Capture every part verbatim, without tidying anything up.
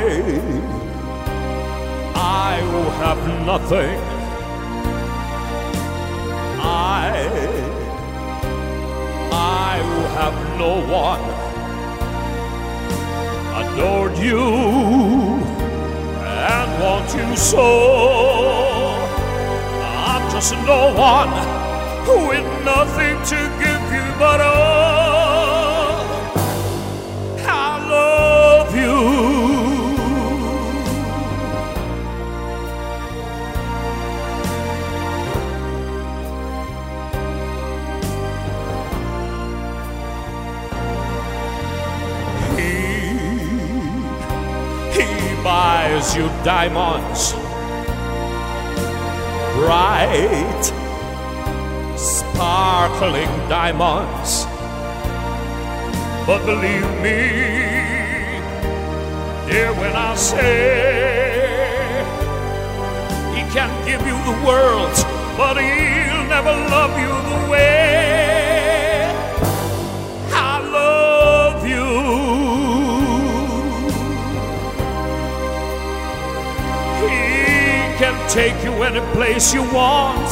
I who have nothing, I, I who have no one, adored you and want you so. I'm just no one with nothing to give you but all. I love you. Buys you diamonds, bright, sparkling diamonds. But believe me, dear, when I say he can give you the world, but he'll never love you the way I love you. Can take you any place you want,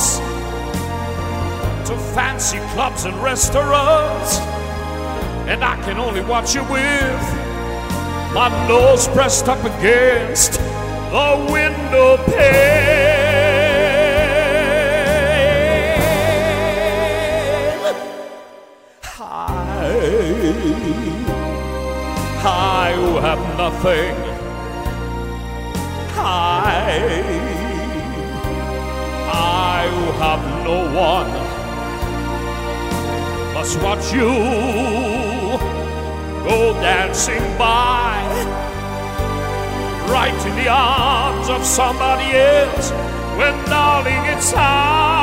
to fancy clubs and restaurants, and I can only watch you with my nose pressed up against the window pane. I, I who have nothing, I, I who have no one, must watch you go dancing by, right in the arms of somebody else, when darling it's I.